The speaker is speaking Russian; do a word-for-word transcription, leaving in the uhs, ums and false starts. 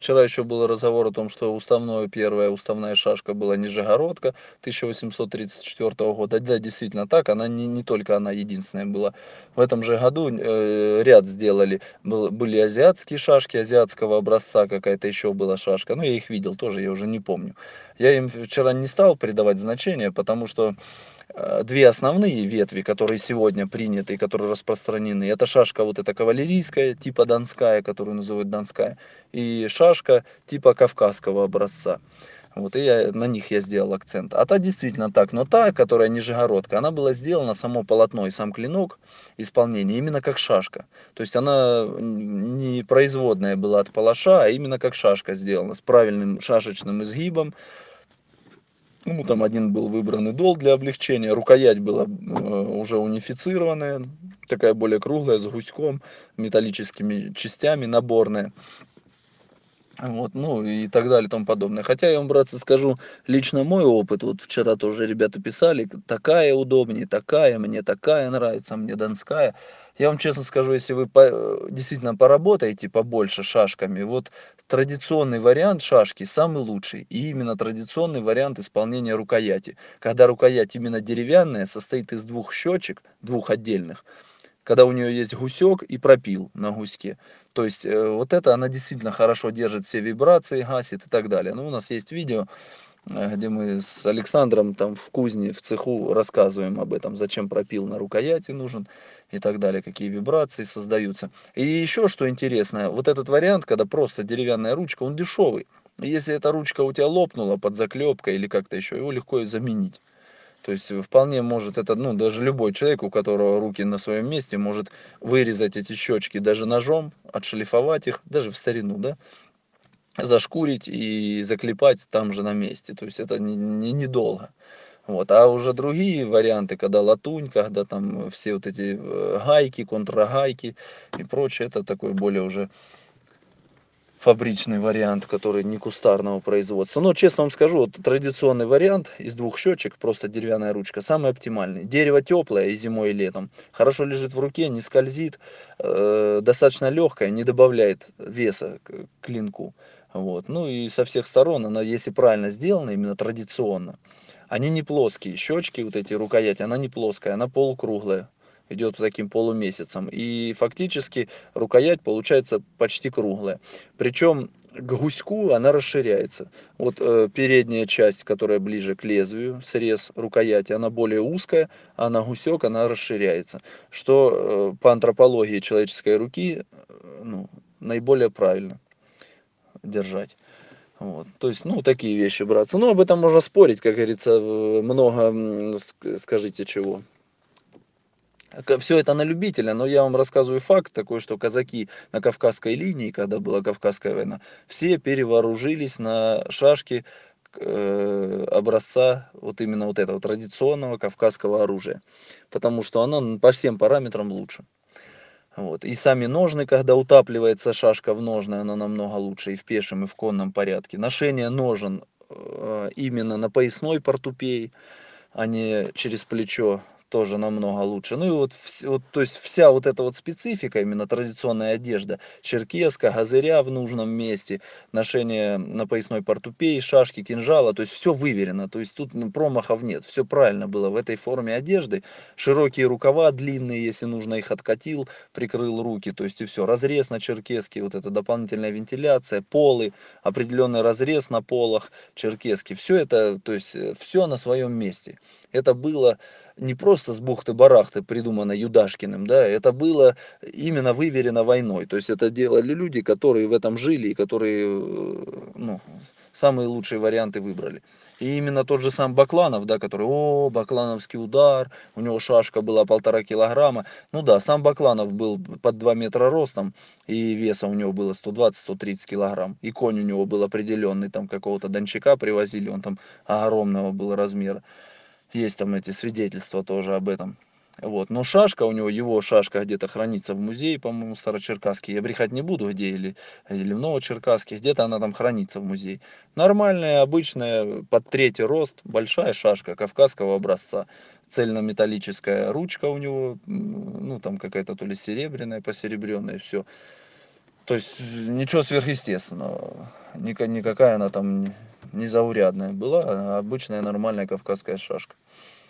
Вчера еще был разговор о том, что уставное, первая уставная шашка была Нижегородка тысяча восемьсот тридцать четвёртого года. Да, действительно так, она не, не только она единственная была. В этом же году э, ряд сделали. Был, были азиатские шашки, азиатского образца, какая-то еще была шашка. Ну, я их видел тоже, я уже не помню. Я им вчера не стал придавать значения, потому что э, две основные ветви, которые сегодня приняты и которые распространены, это шашка вот эта кавалерийская, типа донская, которую называют донская, и шашка типа кавказского образца. Вот, и я, на них я сделал акцент. А та действительно так, но та, которая нижегородка, она была сделана, само полотно и сам клинок исполнения, именно как шашка. То есть она не производная была от палаша, а именно как шашка сделана, с правильным шашечным изгибом. Ну, там один был выбранный дол для облегчения, рукоять была э, уже унифицированная, такая более круглая, с гуськом, металлическими частями, наборная. Вот, ну и так далее и тому подобное. Хотя я вам, братцы, скажу, лично мой опыт, вот вчера тоже ребята писали, такая удобнее, такая, мне такая нравится, мне донская. Я вам честно скажу, если вы по, действительно поработаете побольше шашками, вот традиционный вариант шашки самый лучший. И именно традиционный вариант исполнения рукояти. Когда рукоять именно деревянная, состоит из двух щечек, двух отдельных, когда у нее есть гусек и пропил на гуське. То есть э, вот это она действительно хорошо держит все вибрации, гасит и так далее. Ну, у нас есть видео, э, где мы с Александром там в кузне, в цеху рассказываем об этом, зачем пропил на рукояти нужен и так далее, какие вибрации создаются. И еще что интересно, вот этот вариант, когда просто деревянная ручка, он дешевый. И если эта ручка у тебя лопнула под заклепкой или как-то еще, его легко и заменить. То есть вполне может это, ну, даже любой человек, у которого руки на своем месте, может вырезать эти щечки даже ножом, отшлифовать их, даже в старину, да, зашкурить и заклепать там же на месте. То есть это не, не, недолго. Вот. А уже другие варианты, когда латунь, когда там все вот эти э, гайки, контрагайки и прочее, это такой более уже фабричный вариант, который не кустарного производства. Но честно вам скажу, вот традиционный вариант из двух щечек, просто деревянная ручка, самый оптимальный. Дерево теплое и зимой, и летом. Хорошо лежит в руке, не скользит, э, достаточно легкое, не добавляет веса к клинку. Вот. Ну и со всех сторон она, если правильно сделана, именно традиционно, они не плоские. Щечки, вот эти рукояти, она не плоская, она полукруглая. Идет таким полумесяцем. И фактически рукоять получается почти круглая. Причем к гуську она расширяется. Вот э, передняя часть, которая ближе к лезвию, срез рукояти, она более узкая, а на гусек она расширяется. Что э, по антропологии человеческой руки э, ну, наиболее правильно держать. Вот. То есть, ну, такие вещи, братцы. Ну, об этом можно спорить, как говорится, э, много, м, ск- скажите чего. Все это на любителя, но я вам рассказываю факт такой, что казаки на Кавказской линии, когда была Кавказская война, все перевооружились на шашки э, образца вот именно вот этого традиционного кавказского оружия, потому что оно по всем параметрам лучше. Вот. И сами ножны, когда утапливается шашка в ножны, она намного лучше и в пешем, и в конном порядке. Ношение ножен э, именно на поясной портупее, а не через плечо, тоже намного лучше. Ну и вот, вс- вот, то есть вся вот эта вот специфика, именно традиционная одежда, черкеска, газыря в нужном месте, ношение на поясной портупее, шашки, кинжала, то есть все выверено, то есть тут ну, промахов нет, все правильно было в этой форме одежды, широкие рукава длинные, если нужно их откатил, прикрыл руки, то есть и все, разрез на черкеске, вот эта дополнительная вентиляция, полы, определенный разрез на полах черкески, все это, то есть все на своем месте. Это было не просто с бухты-барахты придумано Юдашкиным, да, это было именно выверено войной. То есть это делали люди, которые в этом жили и которые, э, ну, самые лучшие варианты выбрали. И именно тот же сам Бакланов, да, который, о, баклановский удар, у него шашка была полтора килограмма. Ну да, сам Бакланов был под два метра ростом, и веса у него было сто двадцать сто тридцать килограмм. И конь у него был определенный, там какого-то дончака привозили, он там огромного был размера. Есть там эти свидетельства тоже об этом. Вот. Но шашка у него, его шашка где-то хранится в музее, по-моему, Старочеркасский. Я брехать не буду, где, или, или в Новочеркасске. Где-то она там хранится в музее. Нормальная, обычная, под третий рост, большая шашка кавказского образца. Цельнометаллическая ручка у него, ну там какая-то то ли серебряная, посеребренная, все. То есть ничего сверхъестественного. Никакая она там незаурядная была, а обычная нормальная кавказская шашка.